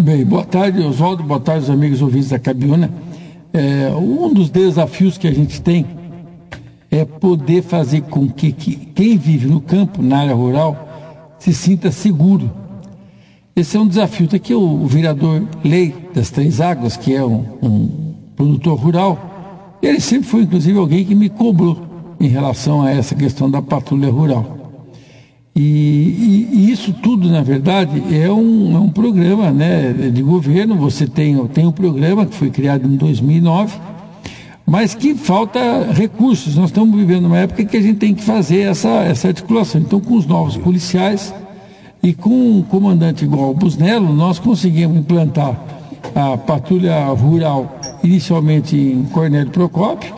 Bem, boa tarde, Oswaldo, boa tarde, os amigos ouvintes da Cabiúna. Um dos desafios que a gente tem é poder fazer com que quem vive no campo, na área rural, se sinta seguro. Esse é um desafio. Está aqui o vereador Lei das Três Águas, que é um produtor rural. Ele sempre foi, inclusive, alguém que me cobrou em relação a essa questão da patrulha rural. E isso tudo, na verdade, é um programa, né, de governo. Você tem um programa que foi criado em 2009, mas que falta recursos. Nós estamos vivendo uma época que a gente tem que fazer essa articulação. Então, com os novos policiais e com um comandante igual ao Busnello, nós conseguimos implantar a patrulha rural inicialmente em Cornélio Procópio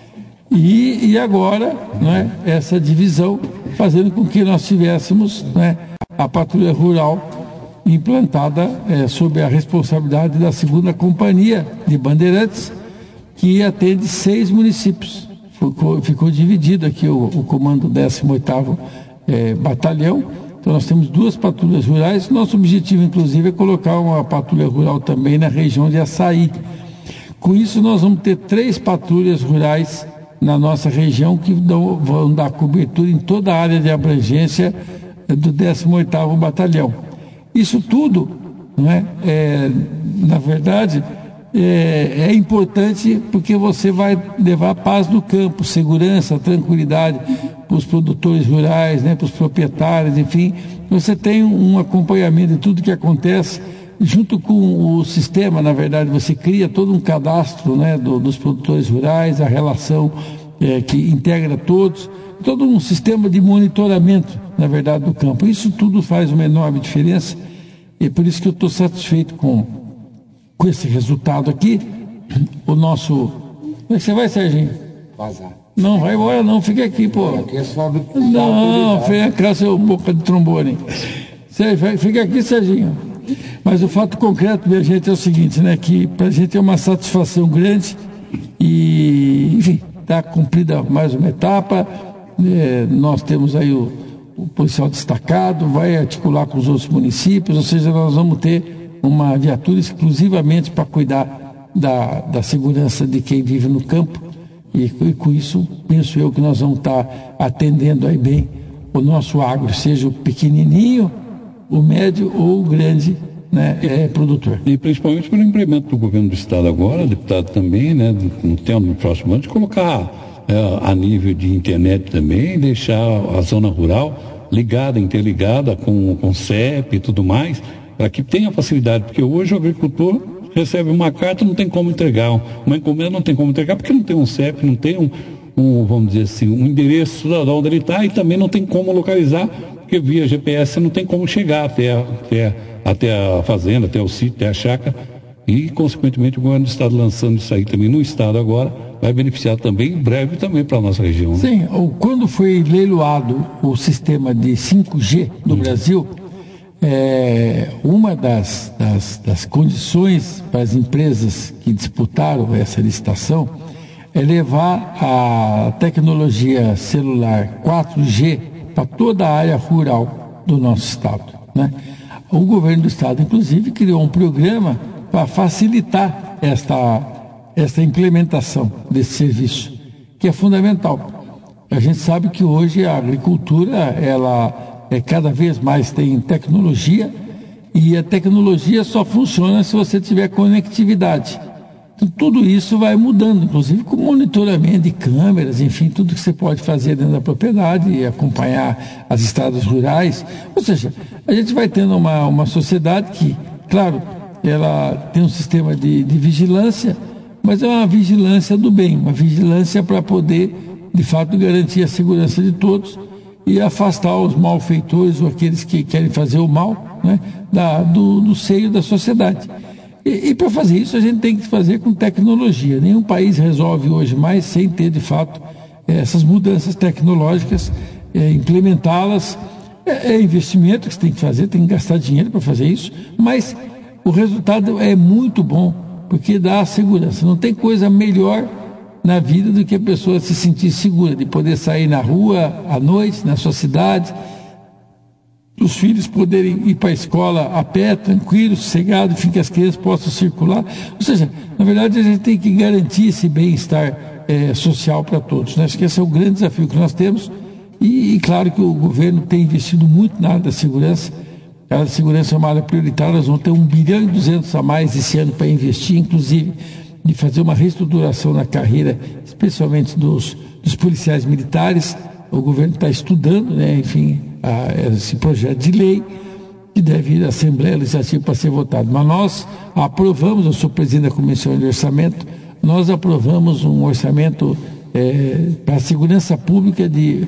e agora, né, essa divisão, fazendo com que nós tivéssemos, né, a patrulha rural implantada sob a responsabilidade da 2ª Companhia de Bandeirantes, que atende 6 municípios. Ficou dividido aqui o comando do 18º Batalhão. Então nós temos 2 patrulhas rurais. Nosso objetivo, inclusive, é colocar uma patrulha rural também na região de Açaí. Com isso, nós vamos ter 3 patrulhas rurais na nossa região que vão dar cobertura em toda a área de abrangência do 18º Batalhão. Isso tudo, não é, na verdade, é importante porque você vai levar paz no campo, segurança, tranquilidade para os produtores rurais, né, para os proprietários, enfim. Você tem um acompanhamento de tudo que acontece junto com o sistema. Na verdade, você cria todo um cadastro, né, dos produtores rurais, a relação que integra todos, todo um sistema de monitoramento, na verdade, do campo. Isso tudo faz uma enorme diferença e por isso que eu estou satisfeito com esse resultado aqui. O nosso... Como é que você vai, Serginho? Vazar. Não, vai embora não, fica aqui, pô. Aqui é só do... Não, vem cá, seu boca de trombone. Fica aqui, Serginho. Mas o fato concreto, minha gente, é o seguinte, né? Que para a gente é uma satisfação grande e, enfim, está cumprida mais uma etapa. Nós temos aí o policial destacado, vai articular com os outros municípios, ou seja, nós vamos ter uma viatura exclusivamente para cuidar da segurança de quem vive no campo. E com isso, penso eu que nós vamos estar atendendo aí bem o nosso agro, seja o pequenininho, o médio ou o grande, né, produtor. E principalmente pelo implemento do governo do estado agora, deputado também, né, no próximo ano, de colocar a nível de internet também, deixar a zona rural ligada, interligada com CEP e tudo mais, para que tenha facilidade, porque hoje o agricultor recebe uma carta, não tem como entregar, uma encomenda não tem como entregar, porque não tem um CEP, não tem vamos dizer assim, um endereço de onde ele está, e também não tem como localizar, porque via GPS você não tem como chegar até a fazenda, até o sítio, até a chácara, e consequentemente o governo do estado lançando isso aí também no estado agora, vai beneficiar também em breve também para a nossa região. Né? Sim, quando foi leiloado o sistema de 5G no Brasil, uma das condições para as empresas que disputaram essa licitação é levar a tecnologia celular 4G para toda a área rural do nosso estado, né? O governo do estado, inclusive, criou um programa para facilitar esta implementação desse serviço, que é fundamental. A gente sabe que hoje a agricultura, ela cada vez mais tem tecnologia, e a tecnologia só funciona se você tiver conectividade. Então, tudo isso vai mudando, inclusive com monitoramento de câmeras, enfim, tudo que você pode fazer dentro da propriedade e acompanhar as estradas rurais. Ou seja, a gente vai tendo uma sociedade que, claro, ela tem um sistema de vigilância, mas é uma vigilância do bem, uma vigilância para poder, de fato, garantir a segurança de todos e afastar os malfeitores ou aqueles que querem fazer o mal, né, do seio da sociedade. E para fazer isso a gente tem que fazer com tecnologia. Nenhum país resolve hoje mais sem ter, de fato, essas mudanças tecnológicas, implementá-las. É investimento que você tem que fazer, tem que gastar dinheiro para fazer isso, mas o resultado é muito bom, porque dá segurança. Não tem coisa melhor na vida do que a pessoa se sentir segura, de poder sair na rua à noite, na sua cidade, os filhos poderem ir para a escola a pé, tranquilo, sossegado, enfim, que as crianças possam circular. Ou seja, na verdade a gente tem que garantir esse bem-estar social para todos, né? Acho que esse é o grande desafio que nós temos e claro que o governo tem investido muito na área da segurança. A área da segurança é uma área prioritária, nós vamos ter 1,2 bilhão a mais esse ano para investir, inclusive de fazer uma reestruturação na carreira, especialmente dos policiais militares. O governo está estudando, né, enfim, esse projeto de lei que deve ir à Assembleia Legislativa para ser votado. Mas nós aprovamos, eu sou presidente da Comissão de Orçamento, nós aprovamos um orçamento para a segurança pública de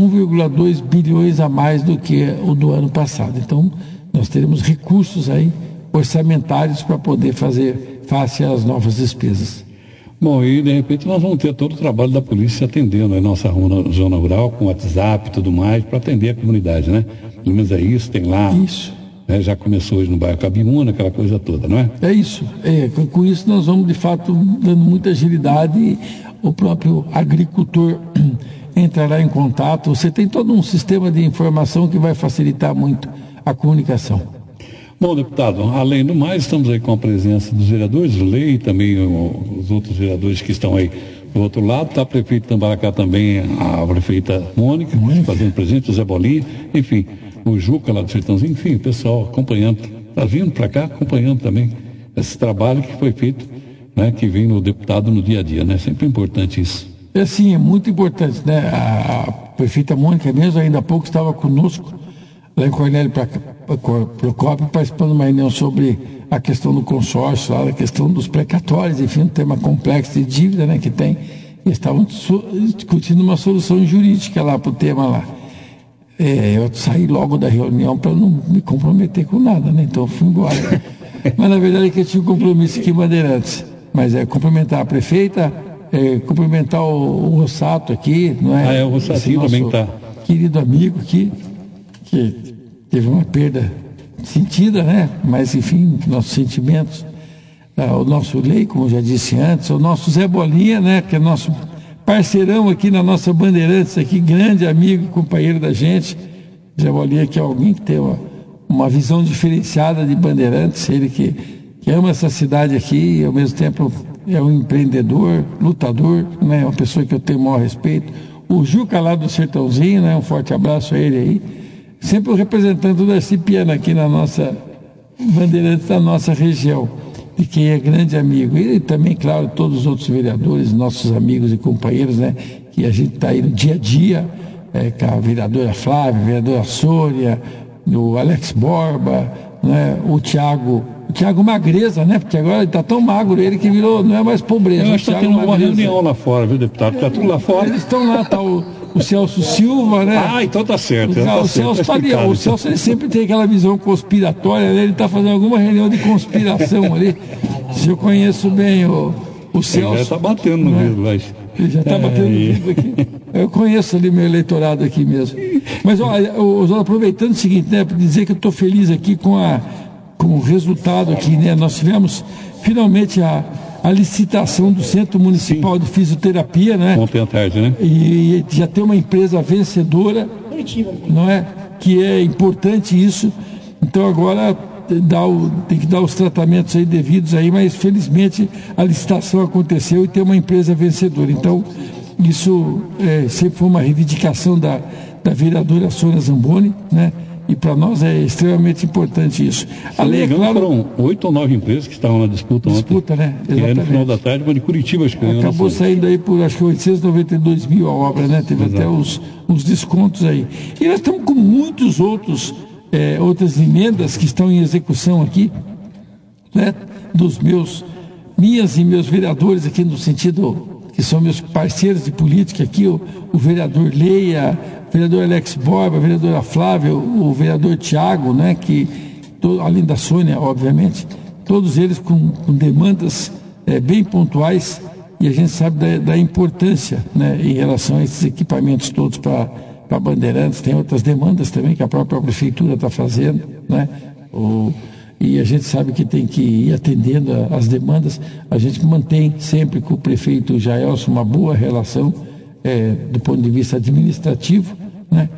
1,2 bilhões a mais do que o do ano passado. Então, nós teremos recursos aí orçamentários para poder fazer face às novas despesas. Bom, e de repente nós vamos ter todo o trabalho da polícia atendendo a nossa zona rural, com WhatsApp e tudo mais, para atender a comunidade, né? Pelo menos é isso, tem lá. Isso. Né, já começou hoje no bairro Cabiúna, aquela coisa toda, não é? É isso. Com isso nós vamos, de fato, dando muita agilidade e o próprio agricultor entrará em contato. Você tem todo um sistema de informação que vai facilitar muito a comunicação. Bom, deputado, além do mais, estamos aí com a presença dos vereadores, o Lei, também os outros vereadores que estão aí do outro lado, está a prefeita de Tambaracá também, a prefeita Mônica, fazendo presente, o Zé Bolinha, enfim, o Juca lá do Sertãozinho, enfim, o pessoal acompanhando, está vindo para cá, acompanhando também esse trabalho que foi feito, né, que vem no deputado no dia a dia, né, sempre importante isso. Sim, é muito importante, né, a prefeita Mônica mesmo, ainda há pouco estava conosco, lá em Cornélio Procópio, participando de uma reunião sobre a questão do consórcio, a questão dos precatórios, enfim, um tema complexo de dívida, né, que tem. E estavam discutindo uma solução jurídica lá para o tema lá. Eu saí logo da reunião para não me comprometer com nada, né, então eu fui embora. Mas na verdade é que eu tinha um compromisso aqui em Bandeirantes. Mas cumprimentar a prefeita, cumprimentar o Rossato aqui, não é? O Rossatinho também está. Querido amigo aqui, que teve uma perda sentida, né? Mas, enfim, nossos sentimentos, o nosso Lei, como eu já disse antes, o nosso Zé Bolinha, né? Que é nosso parceirão aqui na nossa Bandeirantes, aqui, grande amigo, companheiro da gente. Zé Bolinha, que é alguém que tem uma visão diferenciada de Bandeirantes, ele que ama essa cidade aqui e, ao mesmo tempo, é um empreendedor, lutador, né? Uma pessoa que eu tenho o maior respeito. O Juca lá do Sertãozinho, né? Um forte abraço a ele aí. Sempre o representante do Darcy Piana aqui na nossa Bandeirantes, da nossa região, de quem é grande amigo. E também, claro, todos os outros vereadores, nossos amigos e companheiros, né? Que a gente está aí no dia a dia, com a vereadora Flávia, a vereadora Sônia, o Alex Borba, né? O Tiago Magreza, né? Porque agora ele está tão magro, ele que virou, não é mais pobreza. Eu acho que está tendo uma reunião lá fora, viu, deputado? Está tudo lá fora. Eles estão lá, está o Celso Silva, né? Então tá certo. O Celso ele sempre tem aquela visão conspiratória, né? Ele está fazendo alguma reunião de conspiração ali. Se eu conheço bem o Celso. Ele já está batendo no vidro, mas... Ele já está batendo no vidro aqui. Eu conheço ali meu eleitorado aqui mesmo. Mas, olha, aproveitando o seguinte, né? Para dizer que eu estou feliz aqui com o resultado aqui, né? Nós tivemos finalmente a licitação do Centro Municipal de Fisioterapia, né? Ontem à tarde, né? E já tem uma empresa vencedora, não é? Que é importante isso. Então agora tem que dar os tratamentos aí devidos aí, mas felizmente a licitação aconteceu e tem uma empresa vencedora. Então isso sempre foi uma reivindicação da vereadora Sônia Zamboni, né? E para nós é extremamente importante isso. Além, claro, foram 8 ou 9 empresas que estavam na disputa ontem. Né? E aí no final da tarde, uma de Curitiba, acho que acabou saindo aí por, acho que 892 mil a obra, né? Teve até os descontos aí. E nós estamos com muitos outras emendas que estão em execução aqui, né? Minhas e meus vereadores aqui, no sentido que são meus parceiros de política aqui, o vereador Leia, o vereador Alex Borba, a vereadora Flávia, o vereador Tiago, né, além da Sônia, obviamente, todos eles com demandas bem pontuais, e a gente sabe da importância, né, em relação a esses equipamentos todos para Bandeirantes. Tem outras demandas também que a própria prefeitura está fazendo, né, e a gente sabe que tem que ir atendendo as demandas. A gente mantém sempre com o prefeito Jaelson uma boa relação do ponto de vista administrativo, né?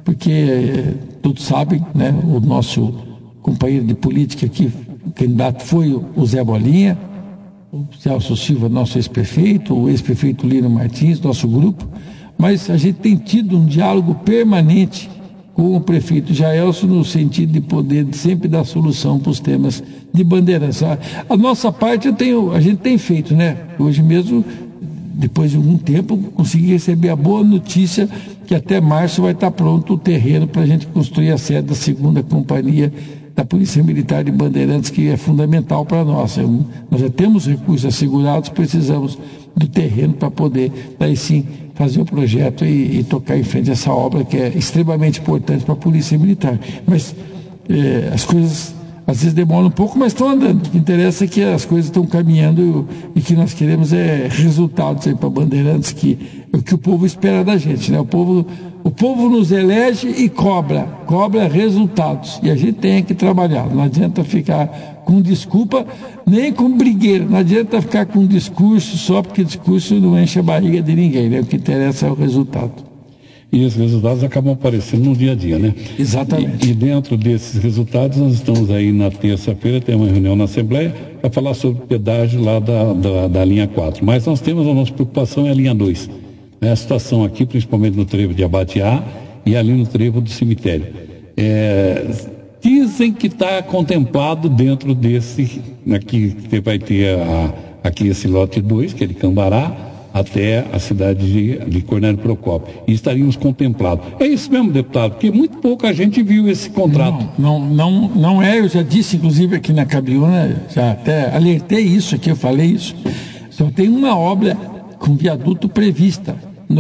porque todos sabem, né, o nosso companheiro de política aqui, o candidato foi o Zé Bolinha, o Celso Silva, nosso ex-prefeito, o ex-prefeito Lino Martins, nosso grupo, mas a gente tem tido um diálogo permanente com o prefeito Jaelson no sentido de poder sempre dar solução para os temas de Bandeirantes. A nossa parte a gente tem feito, né? Hoje mesmo, depois de algum tempo, consegui receber a boa notícia que até março vai estar pronto o terreno para a gente construir a sede da 2ª Companhia da Polícia Militar de Bandeirantes, que é fundamental para nós. Nós já temos recursos assegurados, precisamos do terreno para poder, daí sim, fazer o projeto e tocar em frente essa obra que é extremamente importante para a Polícia Militar. Mas as coisas às vezes demoram um pouco, mas estão andando. O que interessa é que as coisas estão caminhando e que nós queremos resultados aí para Bandeirantes, que é o que o povo espera da gente, né? O povo nos elege e cobra resultados. E a gente tem que trabalhar. Não adianta ficar com desculpa, nem com brigueiro. Não adianta ficar com discurso só porque discurso não enche a barriga de ninguém, né? O que interessa é o resultado. E os resultados acabam aparecendo no dia a dia, né? Exatamente. E dentro desses resultados, nós estamos aí na terça-feira, tem uma reunião na Assembleia para falar sobre o pedágio lá da linha 4. Mas nós temos a nossa preocupação é a linha 2. Né? A situação aqui, principalmente no trevo de Abatiá e ali no trevo do cemitério. Dizem que está contemplado dentro desse, aqui vai ter aqui esse lote 2, que é de Cambará, até a cidade de Cornélio Procópio. E estaríamos contemplados. É isso mesmo, deputado, porque muito pouca gente viu esse contrato. Não é, eu já disse, inclusive, aqui na Cabiúna, já até alertei isso aqui, eu falei isso. Só tem uma obra com viaduto prevista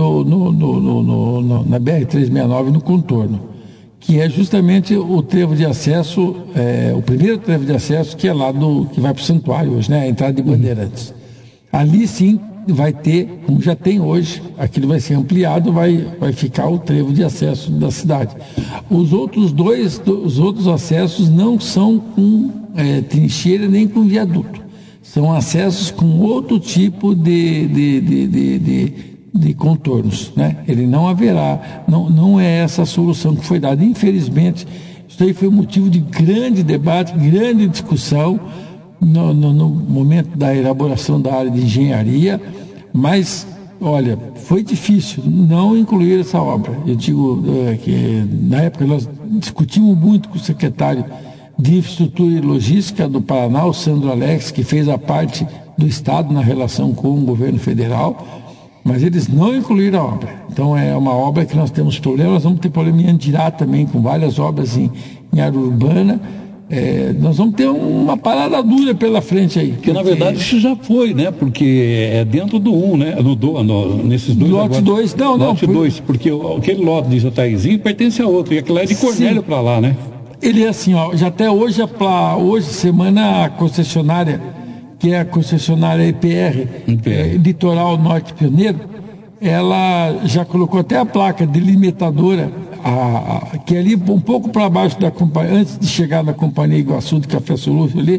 na BR-369, no contorno, que é justamente o trevo de acesso, o primeiro trevo de acesso, que é lá que vai para o santuário hoje, né? A entrada de Bandeirantes. Ali sim vai ter, como já tem hoje, aquilo vai ser ampliado, vai ficar o trevo de acesso da cidade. Os outros acessos não são com trincheira nem com viaduto. São acessos com outro tipo de contornos, né? Ele não haverá, não é essa a solução que foi dada. Infelizmente, isso aí foi motivo de grande debate, grande discussão no momento da elaboração da área de engenharia, mas, olha, foi difícil não incluir essa obra. Eu digo que na época nós discutimos muito com o secretário de Infraestrutura e Logística do Paraná, o Sandro Alex, que fez a parte do Estado na relação com o governo federal, mas eles não incluíram a obra. Então é uma obra que nós temos problema, nós vamos ter problema em Andirá também, com várias obras em área urbana. Nós vamos ter uma parada dura pela frente aí. Porque na verdade isso já foi, né? Porque é dentro do 1, né? Nesses dois. Lote 2, não. Lote 2, porque aquele lote de Jataizinho pertence a outro, e aquele lá é de Cornélio para lá, né? Ele é assim, ó, já até hoje, semana a concessionária, que é a concessionária EPR. Litoral Norte Pioneiro, ela já colocou até a placa delimitadora, que é ali um pouco para baixo da companhia, antes de chegar na Companhia Iguaçu de Café Solúvel ali,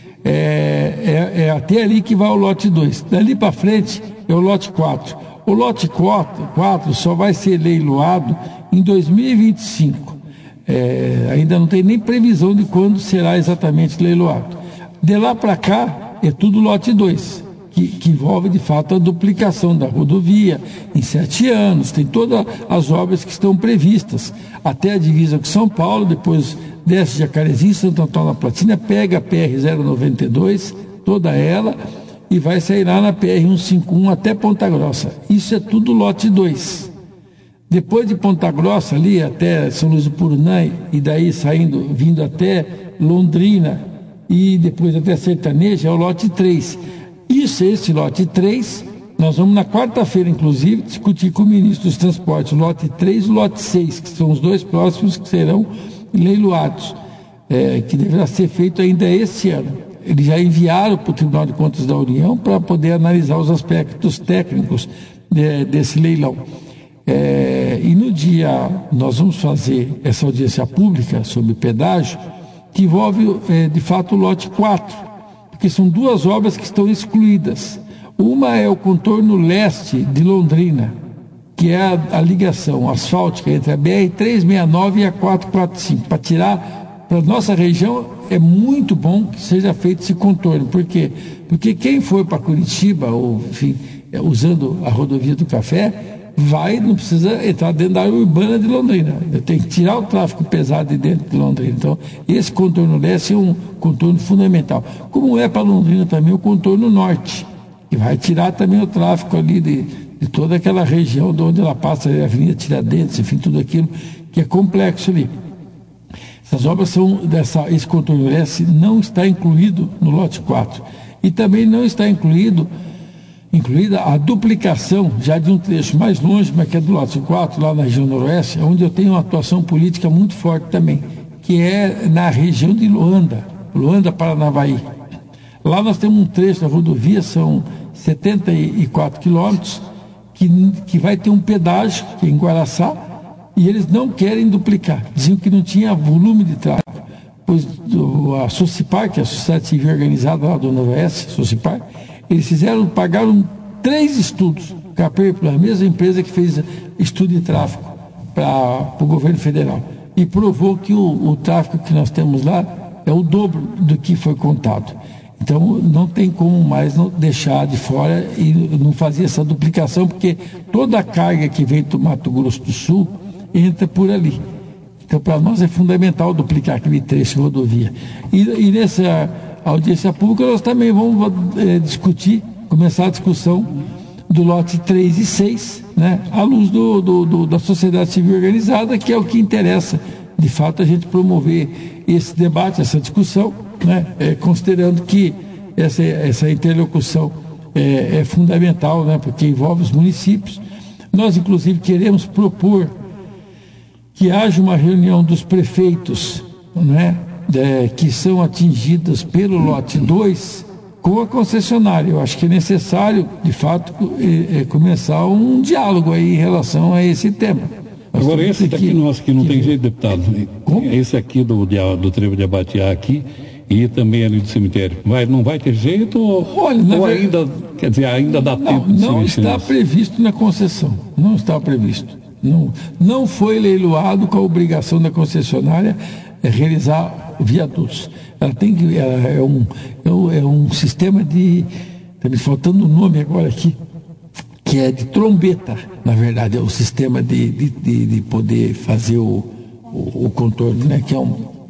até ali que vai o lote 2. Dali para frente é o lote 4. O lote 4 só vai ser leiloado em 2025. Ainda não tem nem previsão de quando será exatamente leiloado. De lá para cá é tudo lote 2. Que envolve, de fato, a duplicação da rodovia em 7 anos. Tem todas as obras que estão previstas, até a divisa com São Paulo, depois desce Jacarezinho, Santo Antônio da Platina, pega a PR-092, toda ela, e vai sair lá na PR-151 até Ponta Grossa. Isso é tudo lote 2. Depois de Ponta Grossa, ali até São Luís do Purunã, e daí vindo até Londrina, e depois até Sertaneja, é o lote 3. Esse lote 3, nós vamos na quarta-feira, inclusive, discutir com o ministro dos Transportes, o lote 3 e o lote 6, que são os dois próximos que serão leiloados, que deverá ser feito ainda esse ano. Eles já enviaram para o Tribunal de Contas da União para poder analisar os aspectos técnicos desse leilão. E no dia, nós vamos fazer essa audiência pública sobre pedágio, que envolve, de fato, o lote 4, porque são 2 obras que estão excluídas. Uma é o contorno leste de Londrina, que é a ligação asfáltica entre a BR-369 e a 445. Para tirar, para a nossa região, é muito bom que seja feito esse contorno. Por quê? Porque quem for para Curitiba, ou enfim, usando a rodovia do Café, não precisa entrar dentro da área urbana de Londrina. Tem que tirar o tráfego pesado de dentro de Londrina. Então, esse contorno leste é um contorno fundamental. Como é para Londrina também o contorno norte, que vai tirar também o tráfego ali de toda aquela região de onde ela passa, a Avenida Tiradentes, enfim, tudo aquilo que é complexo ali. Essas obras são esse contorno leste não está incluído no lote 4. E também não está incluída a duplicação já de um trecho mais longe, mas que é do lote 4, lá na região noroeste, onde eu tenho uma atuação política muito forte também, que é na região de Luanda, Paranavaí. Lá nós temos um trecho da rodovia, são 74 quilômetros, que vai ter um pedágio, que é em Guaraçá, e eles não querem duplicar. Diziam que não tinha volume de tráfego. Pois a Socipar, que é a Sociedade Civil Organizada lá do Noroeste, Socipar, eles pagaram 3 estudos, pela mesma empresa que fez estudo de tráfego para o governo federal. E provou que o tráfego que nós temos lá é o dobro do que foi contado. Então, não tem como mais não deixar de fora e não fazer essa duplicação, porque toda a carga que vem do Mato Grosso do Sul entra por ali. Então, para nós é fundamental duplicar aquele trecho de rodovia. E nessa audiência pública nós também vamos começar a discussão do lote 3 e 6, né, à luz da sociedade civil organizada, que é o que interessa, de fato, a gente promover esse debate, essa discussão, né, considerando que essa interlocução é fundamental, né, porque envolve os municípios. Nós, inclusive, queremos propor que haja uma reunião dos prefeitos, né, que são atingidas pelo lote 2 com a concessionária. Eu acho que é necessário, de fato, começar um diálogo aí em relação a esse tema. Agora, esse daqui nosso que não tem jeito, deputado. Como? Esse aqui do Trevo de Abatiá aqui e também ali do cemitério. Não vai ter jeito ou ainda, quer dizer, ainda dá tempo de se Não mexer está nisso? Previsto na concessão. Não está previsto. Não foi leiloado com a obrigação da concessionária realizar viadutos. Ela tem que. É um sistema de. Está me faltando o nome agora aqui, que é de trombeta, na verdade, é o sistema de poder fazer o contorno, né? Que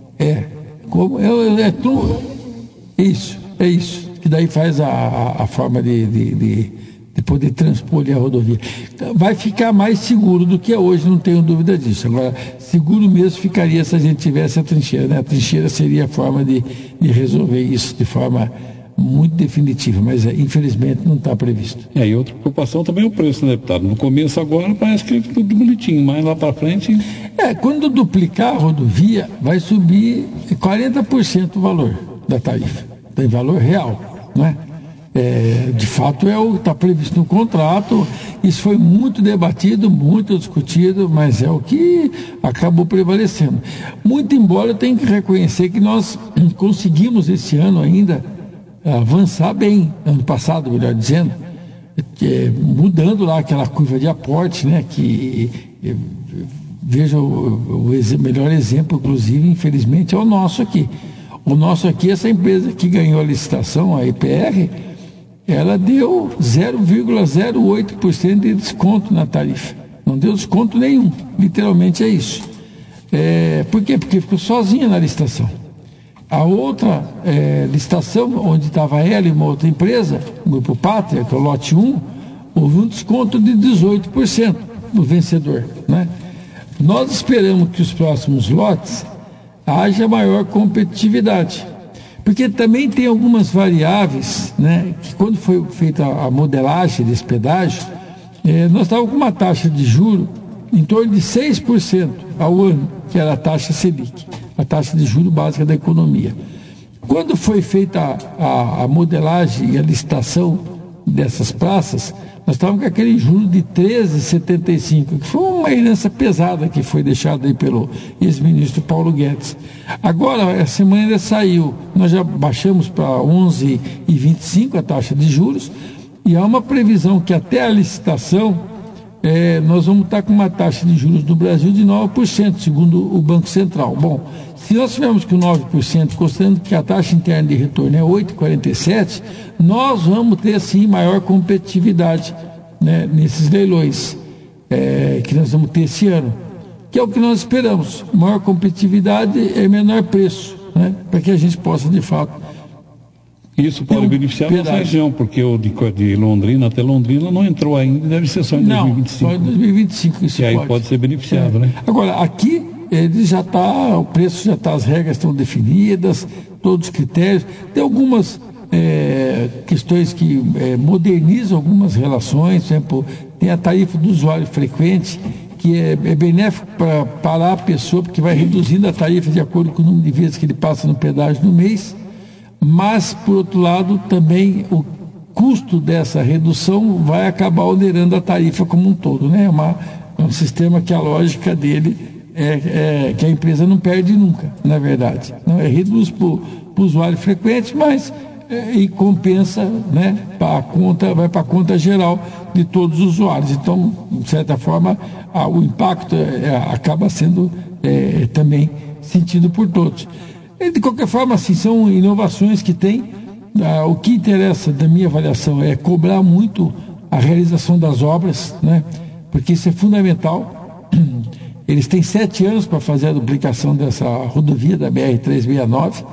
é isso, que daí faz a forma de poder transpor a rodovia. Então, vai ficar mais seguro do que é hoje, não tenho dúvida disso. Agora, seguro mesmo ficaria se a gente tivesse a trincheira, né? A trincheira seria a forma de resolver isso de forma muito definitiva, mas infelizmente não está previsto. E outra preocupação também é o preço, né, deputado? No começo agora parece que é tudo bonitinho, mas lá para frente... Quando duplicar a rodovia, vai subir 40% o valor da tarifa, tem valor real, né? De fato está previsto no contrato. Isso foi muito debatido, muito discutido, mas é o que acabou prevalecendo. Muito embora eu tenha que reconhecer que nós conseguimos esse ano ainda avançar bem, ano passado, melhor dizendo, mudando lá aquela curva de aporte, né, que veja o melhor exemplo, inclusive, infelizmente, é o nosso aqui. O nosso aqui, essa empresa que ganhou a licitação, a EPR, ela deu 0,08% de desconto na tarifa. Não deu desconto nenhum, literalmente é isso. Por quê? Porque ficou sozinha na licitação. A outra licitação, onde estava ela e uma outra empresa, o Grupo Pátria, que é o lote 1, houve um desconto de 18% no vencedor, né? Nós esperamos que os próximos lotes haja maior competitividade. Porque também tem algumas variáveis, né, que quando foi feita a modelagem desse pedágio, nós estávamos com uma taxa de juros em torno de 6% ao ano, que era a taxa Selic, a taxa de juros básica da economia. Quando foi feita a modelagem e a licitação dessas praças, nós estávamos com aquele juro de 13,75, que foi uma herança pesada que foi deixada aí pelo ex-ministro Paulo Guedes. Agora, essa semana ainda saiu, nós já baixamos para 11,25 a taxa de juros, e há uma previsão que até a licitação nós vamos estar com uma taxa de juros no Brasil de 9%, segundo o Banco Central. Bom, se nós tivermos com 9%, considerando que a taxa interna de retorno é 8,47%, nós vamos ter, sim, maior competitividade, né, nesses leilões que nós vamos ter esse ano, que é o que nós esperamos. Maior competitividade é menor preço, né, para que a gente possa, de fato... Isso pode beneficiar a nossa região, porque o de Londrina até Londrina não entrou ainda, deve ser só em 2025. Só em 2025 isso e aí pode ser beneficiado, né? Agora, aqui ele já está, o preço já está, as regras estão definidas, todos os critérios. Tem algumas questões que modernizam algumas relações, por exemplo, tem a tarifa do usuário frequente, que é benéfico para a pessoa, porque vai reduzindo a tarifa de acordo com o número de vezes que ele passa no pedágio no mês. Mas, por outro lado, também o custo dessa redução vai acabar onerando a tarifa como um todo, né? É um sistema que a lógica dele é que a empresa não perde nunca, na verdade. Não reduz para o usuário frequente, mas e compensa, né? Vai para a conta geral de todos os usuários. Então, de certa forma, o impacto acaba sendo também sentido por todos. De qualquer forma, assim, são inovações que tem. O que interessa, da minha avaliação, é cobrar muito a realização das obras, né? Porque isso é fundamental. Eles têm 7 anos para fazer a duplicação dessa rodovia da BR-369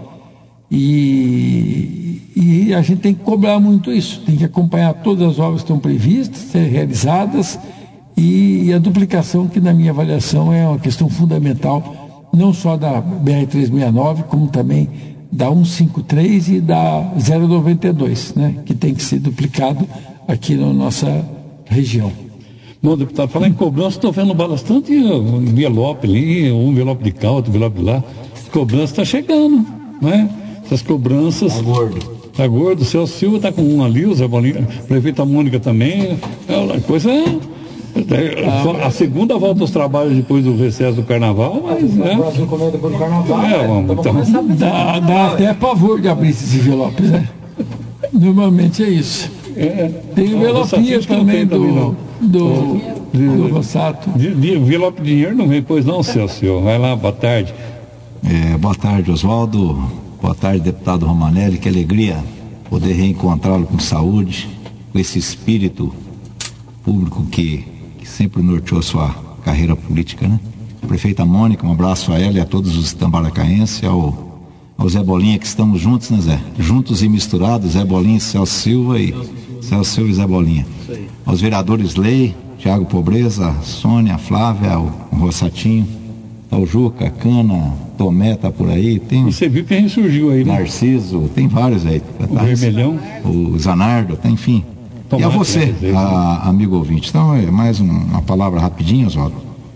e a gente tem que cobrar muito isso. Tem que acompanhar todas as obras que estão previstas, serem realizadas, e a duplicação, que na minha avaliação é uma questão fundamental, não só da BR-369, como também da 153 e da 092, né, que tem que ser duplicado aqui na nossa região. Bom, deputado, falar em cobrança, estou vendo bastante envelope ali, um envelope de cá, outro envelope de lá. Cobrança está chegando, né? Essas cobranças... Está gordo. Está gordo, o Celso Silva está com um ali, o Zé Bolinha, a prefeita Mônica também, a coisa... A segunda volta aos trabalhos depois do recesso do carnaval, mas né? O Brasil comeu depois do carnaval. Dá até pavor de abrir esses envelopes, né? Normalmente é isso. Tem envelopinha também do Rossato. Envelope de dinheiro não vem, pois não, Celso? Vai lá, boa tarde. Boa tarde, Oswaldo. Boa tarde, deputado Romanelli. Que alegria poder reencontrá-lo com saúde, com esse espírito público que sempre norteou sua carreira política, né? Prefeita Mônica, um abraço a ela e a todos os tambaracaenses, ao Zé Bolinha, que estamos juntos, né, Zé? Juntos e misturados, Zé Bolinha e Celso Silva e Zé Bolinha. Aos vereadores Lei, Tiago Pobreza, Sônia, Flávia, o Rossatinho, ao Juca, Cana, Tomé tá por aí. Tem e você viu que ressurgiu aí, né? Narciso, tem vários aí. O Vermelhão. O Zanardo, tem, enfim. E a você, amigo ouvinte. Então, mais uma palavra rapidinho, Oswaldo,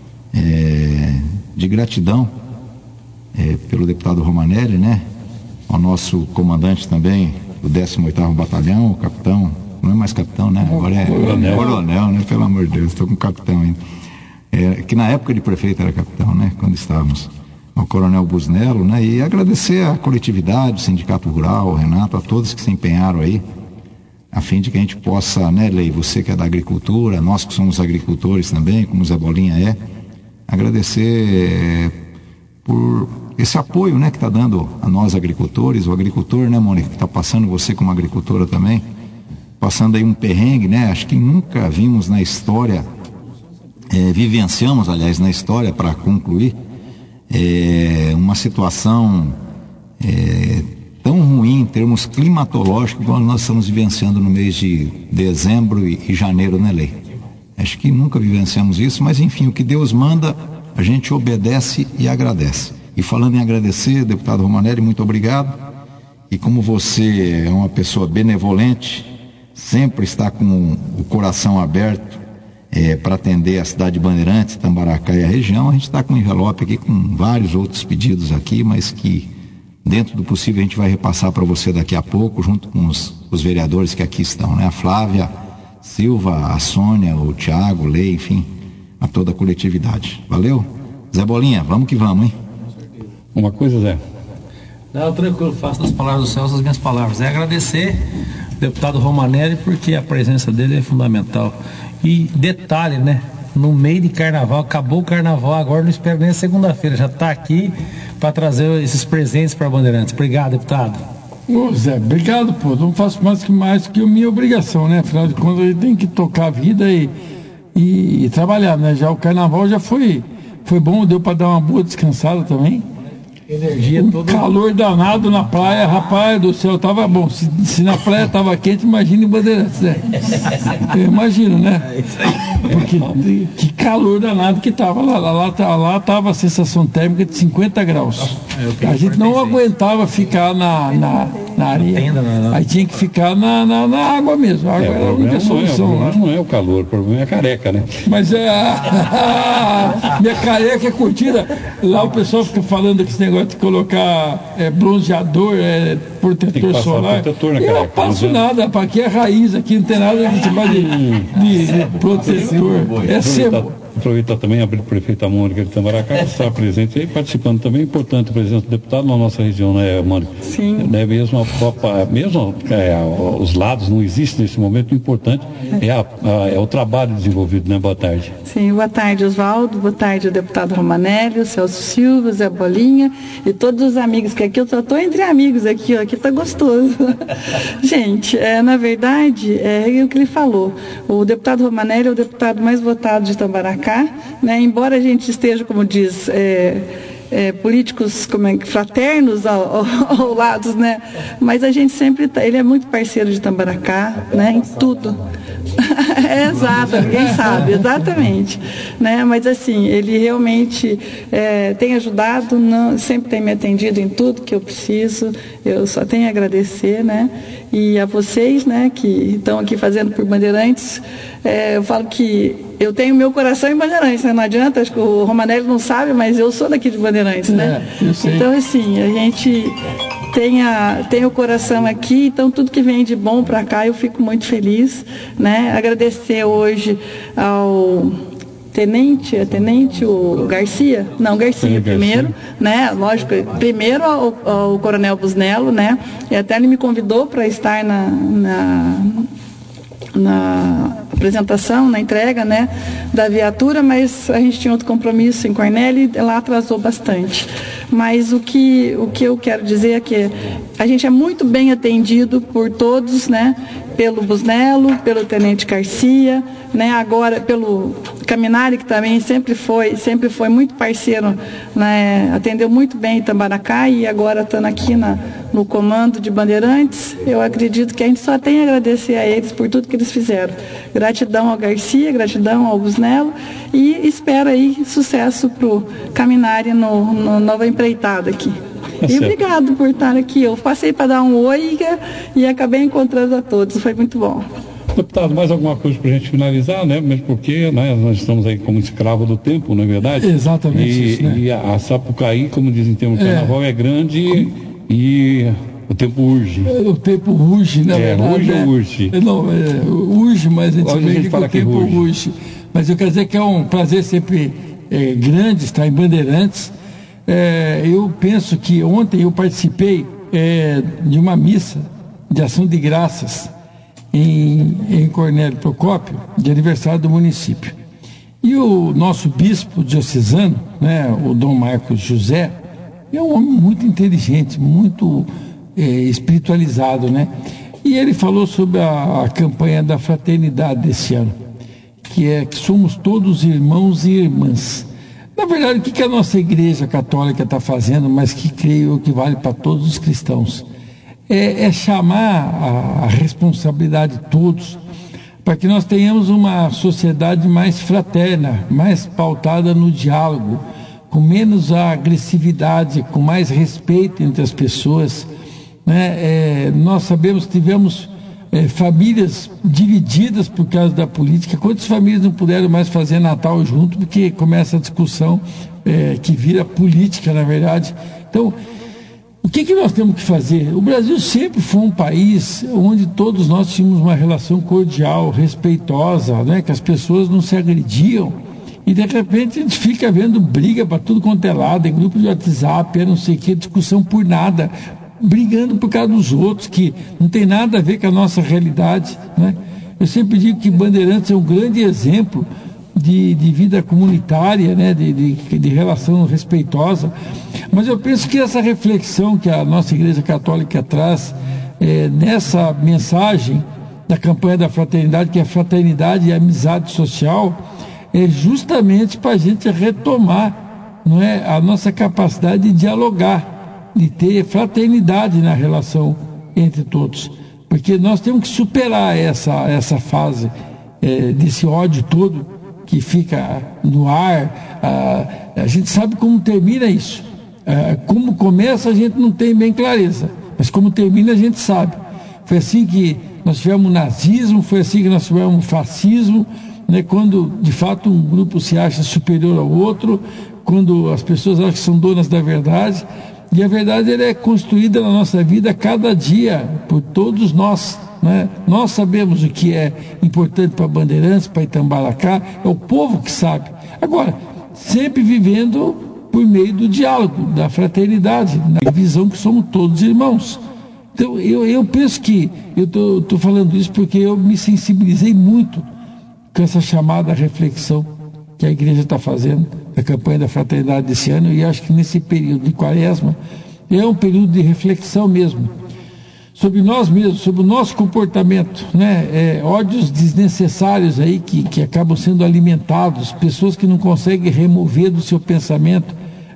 de gratidão pelo deputado Romanelli, né? Ao nosso comandante também do 18º Batalhão, o capitão, não é mais capitão, né? Agora é coronel, né? Pelo amor de Deus, estou com capitão ainda. Que na época de prefeito era capitão, né? Quando estávamos. Ao coronel Busnello, né? E agradecer à coletividade, o Sindicato Rural, o Renato, a todos que se empenharam aí, a fim de que a gente possa, né, Lei, você que é da agricultura, nós que somos agricultores também, como o Zé Bolinha agradecer por esse apoio, né, que está dando a nós agricultores, o agricultor, né, Mônica, que está passando, você como agricultora também, passando aí um perrengue, né, acho que nunca vimos na história, vivenciamos, aliás, na história, para concluir, uma situação tão ruim em termos climatológicos como nós estamos vivenciando no mês de dezembro e janeiro, né, Lei? Acho que nunca vivenciamos isso, mas enfim, o que Deus manda, a gente obedece e agradece. E falando em agradecer, deputado Romanelli, muito obrigado. E como você é uma pessoa benevolente, sempre está com o coração aberto para atender a cidade de Bandeirantes, Tambaracá e a região, a gente está com um envelope aqui com vários outros pedidos aqui, mas que dentro do possível a gente vai repassar para você daqui a pouco, junto com os vereadores que aqui estão, né? A Flávia Silva, a Sônia, o Tiago, o Lei, enfim, a toda a coletividade. Valeu? Zé Bolinha, vamos que vamos, hein? Uma coisa, Zé. Não, tranquilo, faço das palavras do Celso as minhas palavras. É agradecer, deputado Romanelli, porque a presença dele é fundamental. E detalhe, né? No meio de carnaval, acabou o carnaval, agora não espero nem a segunda-feira, já está aqui para trazer esses presentes para Bandeirantes. Obrigado, deputado. Ô Zé, obrigado, pô. Não faço mais que a minha obrigação, né? Afinal de contas, a gente tem que tocar a vida e trabalhar, né? Já o carnaval já foi bom, deu para dar uma boa descansada também. Energia toda. Calor danado na praia, rapaz do céu, tava bom. Se na praia tava quente, imagina em Bandeirantes, né? Eu imagino, né? Porque que calor danado que tava lá tava a sensação térmica de 50 graus. A gente não aguentava ficar na areia. Aí tinha que ficar na água mesmo. A água era a única solução. O problema não é o calor, o problema é a careca, né? Mas minha careca é curtida. Lá o pessoal fica falando que esse negócio de colocar bronzeador, protetor solar. Protetor na eu careca, não passo nada, para aqui é raiz, aqui não tem nada de protetor. É sebo. Aproveitar também, abrir o prefeito Mônica de Itamaracá, que está presente aí, participando também. É importante a presença do deputado na nossa região, né, Mônica? Sim. Mesmo os lados não existem nesse momento, o importante é o trabalho desenvolvido, né? Boa tarde. Sim, boa tarde, Oswaldo, boa tarde, o deputado Romanelli, o Celso Silva, Zé Bolinha e todos os amigos, que aqui eu só estou entre amigos aqui, ó, aqui tá gostoso. Gente, na verdade, é o que ele falou, o deputado Romanelli é o deputado mais votado de Itamaracá, né? Embora a gente esteja, como diz, políticos fraternos ao lado, né? Mas a gente sempre ele é muito parceiro de Itamaracá, né? Em tudo. Exato, ninguém sabe, exatamente, né? Mas assim, ele realmente tem ajudado, sempre tem me atendido em tudo que eu preciso. Eu só tenho a agradecer, né? E a vocês, né, que estão aqui fazendo por Bandeirantes. Eu falo que eu tenho meu coração em Bandeirantes, né? Não adianta, acho que o Romanelli não sabe, mas eu sou daqui de Bandeirantes, né? Então, assim, a gente tem o coração aqui, então tudo que vem de bom para cá eu fico muito feliz, né? Agradecer hoje ao Tenente o Garcia? Não, Garcia primeiro, né? Lógico, primeiro ao Coronel Busnello, né? E até ele me convidou para estar na apresentação, na entrega, né, da viatura, mas a gente tinha outro compromisso em Cornélio e lá atrasou bastante. Mas o que eu quero dizer é que a gente é muito bem atendido por todos, né, pelo Busnello, pelo Tenente Garcia, né, agora pelo Caminari, que também sempre foi muito parceiro, né, atendeu muito bem Itamaracá e agora estando aqui no comando de Bandeirantes. Eu acredito que a gente só tem a agradecer a eles por tudo que eles fizeram. Gratidão ao Garcia, gratidão ao Busnello e espero aí sucesso para o Caminari no nova empreitada aqui. E obrigado por estar aqui. Eu passei para dar um oi e acabei encontrando a todos. Foi muito bom. Deputado, mais alguma coisa para a gente finalizar, né? Mesmo porque, né, nós estamos aí como escravo do tempo, não é verdade? Exatamente isso, né? E a Sapucaí, como dizem em termos de carnaval, é grande e o tempo urge. O tempo urge, na verdade. Urge. Urge, mas a gente fala que o tempo urge. Mas eu quero dizer que é um prazer sempre grande estar em Bandeirantes. Eu penso que ontem eu participei de uma missa de ação de graças em Cornélio Procópio, de aniversário do município. E o nosso bispo diocesano, né, o Dom Marcos José, é um homem muito inteligente, muito espiritualizado, né? E ele falou sobre a campanha da fraternidade desse ano, que somos todos irmãos e irmãs. Na verdade, o que a nossa igreja católica está fazendo, mas que creio que vale para todos os cristãos, é chamar a responsabilidade de todos para que nós tenhamos uma sociedade mais fraterna, mais pautada no diálogo, com menos agressividade, com mais respeito entre as pessoas, né? Nós sabemos que tivemos famílias divididas por causa da política. Quantas famílias não puderam mais fazer Natal junto porque começa a discussão que vira política, na verdade. Então, o que nós temos que fazer? O Brasil sempre foi um país onde todos nós tínhamos uma relação cordial, respeitosa, né? Que as pessoas não se agrediam. E de repente a gente fica vendo briga para tudo quanto é lado, em grupo de WhatsApp, não sei o que, discussão por nada. brigando por causa dos outros, que não tem nada a ver com a nossa realidade, né? Eu sempre digo que Bandeirantes é um grande exemplo de vida comunitária, né? de relação respeitosa, mas eu penso que essa reflexão que a nossa Igreja Católica traz nessa mensagem da campanha da fraternidade, que é fraternidade e amizade social, é justamente para a gente retomar, não é, a nossa capacidade de dialogar, de ter fraternidade na relação entre todos, porque nós temos que superar essa fase desse ódio todo que fica no ar. A gente sabe como termina isso, como começa a gente não tem bem clareza, mas como termina a gente sabe. Foi assim que nós tivemos o nazismo, foi assim que nós tivemos o fascismo, né? Quando de fato um grupo se acha superior ao outro, quando as pessoas acham que são donas da verdade, e a verdade ela é construída na nossa vida cada dia por todos nós, né? Nós sabemos o que é importante para Bandeirantes, para Itambalacá, é o povo que sabe. Agora, sempre vivendo por meio do diálogo, da fraternidade, na visão que somos todos irmãos. Então, eu penso que, eu estou falando isso porque eu me sensibilizei muito com essa chamada reflexão que a igreja está fazendo, da campanha da fraternidade desse ano, e acho que nesse período de quaresma é um período de reflexão mesmo, sobre nós mesmos, sobre o nosso comportamento, né? Ódios desnecessários aí que acabam sendo alimentados, pessoas que não conseguem remover do seu pensamento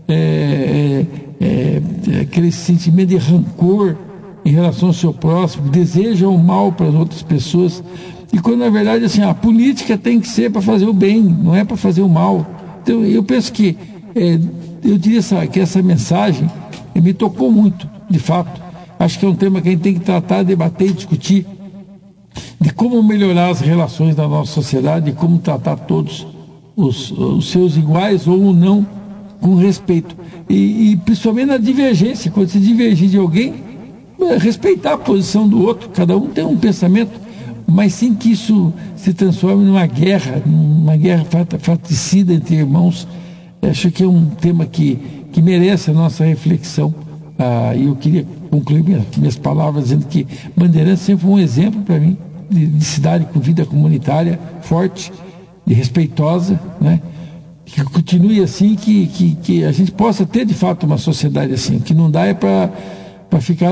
aquele sentimento de rancor em relação ao seu próximo, desejam o mal para as outras pessoas, e quando na verdade assim, a política tem que ser para fazer o bem, não é para fazer o mal. Então eu penso que eu diria que essa mensagem me tocou muito, de fato. Acho que é um tema que a gente tem que tratar, debater e discutir, de como melhorar as relações da nossa sociedade, de como tratar todos os seus iguais ou não com respeito, e principalmente na divergência, quando se divergir de alguém, respeitar a posição do outro. Cada um tem um pensamento, mas sem que isso se transforme numa guerra fratricida entre irmãos. Acho que é um tema que merece a nossa reflexão. E eu queria concluir minhas palavras dizendo que Bandeirantes sempre foi um exemplo para mim de cidade com vida comunitária forte e respeitosa, né? Que continue assim, que a gente possa ter de fato uma sociedade assim, que não dá para ficar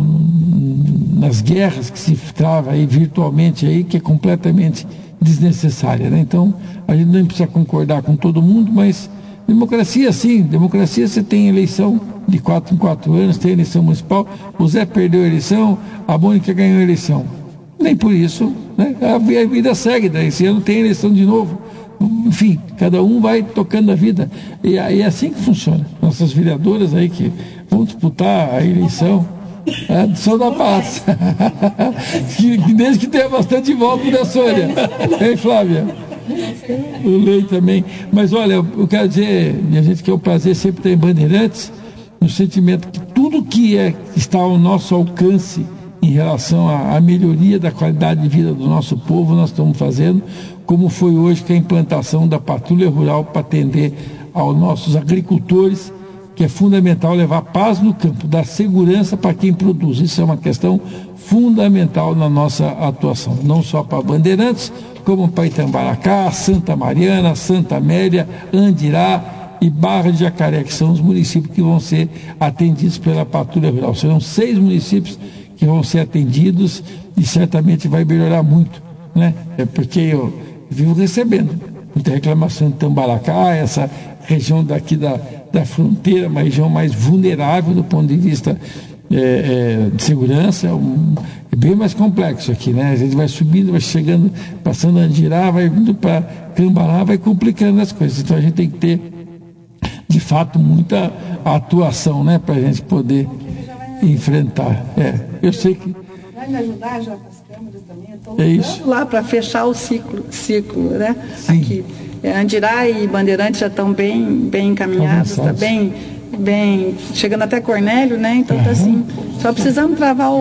nas guerras que se trava aí virtualmente aí, que é completamente desnecessária, né? Então a gente não precisa concordar com todo mundo, mas democracia sim, democracia você tem eleição de 4 em 4 anos, tem eleição municipal, o Zé perdeu a eleição, a Mônica ganhou a eleição, nem por isso, né? A vida segue, daí esse ano tem eleição de novo. Enfim, cada um vai tocando a vida, e é assim que funciona. Nossas vereadoras aí que vão disputar a eleição, são da paz. Desde que tenha bastante voto, né, Sônia? Hein, Flávia? O Lei também. Mas olha, eu quero dizer, minha gente, que é um prazer sempre ter em Bandeirantes, no sentimento que tudo que está ao nosso alcance em relação à melhoria da qualidade de vida do nosso povo, nós estamos fazendo, como foi hoje com a implantação da patrulha rural para atender aos nossos agricultores, que é fundamental levar paz no campo, dar segurança para quem produz. Isso é uma questão fundamental na nossa atuação, não só para Bandeirantes, como para Itambaracá, Santa Mariana, Santa Amélia, Andirá e Barra de Jacaré, que são os municípios que vão ser atendidos pela patrulha rural. Serão 6 municípios que vão ser atendidos e certamente vai melhorar muito, né? Porque eu vivo recebendo muita reclamação de Itambaracá, essa região daqui da fronteira, uma região mais vulnerável do ponto de vista de segurança, é bem mais complexo aqui, né? A gente vai subindo, vai chegando, passando Andirá, vai indo para Cambará, vai complicando as coisas. Então a gente tem que ter, de fato, muita atuação, né? Para a gente poder enfrentar. Eu sei que... Vai me ajudar já com as câmeras também? É isso. Lá para fechar o ciclo, né? Sim. Aqui. Andirá e Bandeirantes já estão bem encaminhados, está bem chegando até Cornélio, né? Então tá assim, só precisamos travar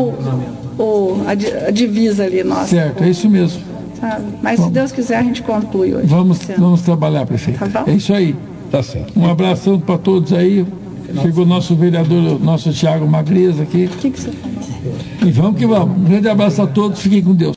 a divisa ali nossa. Certo, é isso mesmo. Sabe? Mas se Deus quiser a gente conclui hoje. Vamos trabalhar, prefeito. Tá bom? É isso aí. Tá certo. Um abração para todos aí. Chegou o nosso vereador, nosso Thiago Magreza aqui. O que você falou? E vamos que vamos. Um grande abraço a todos, fiquem com Deus.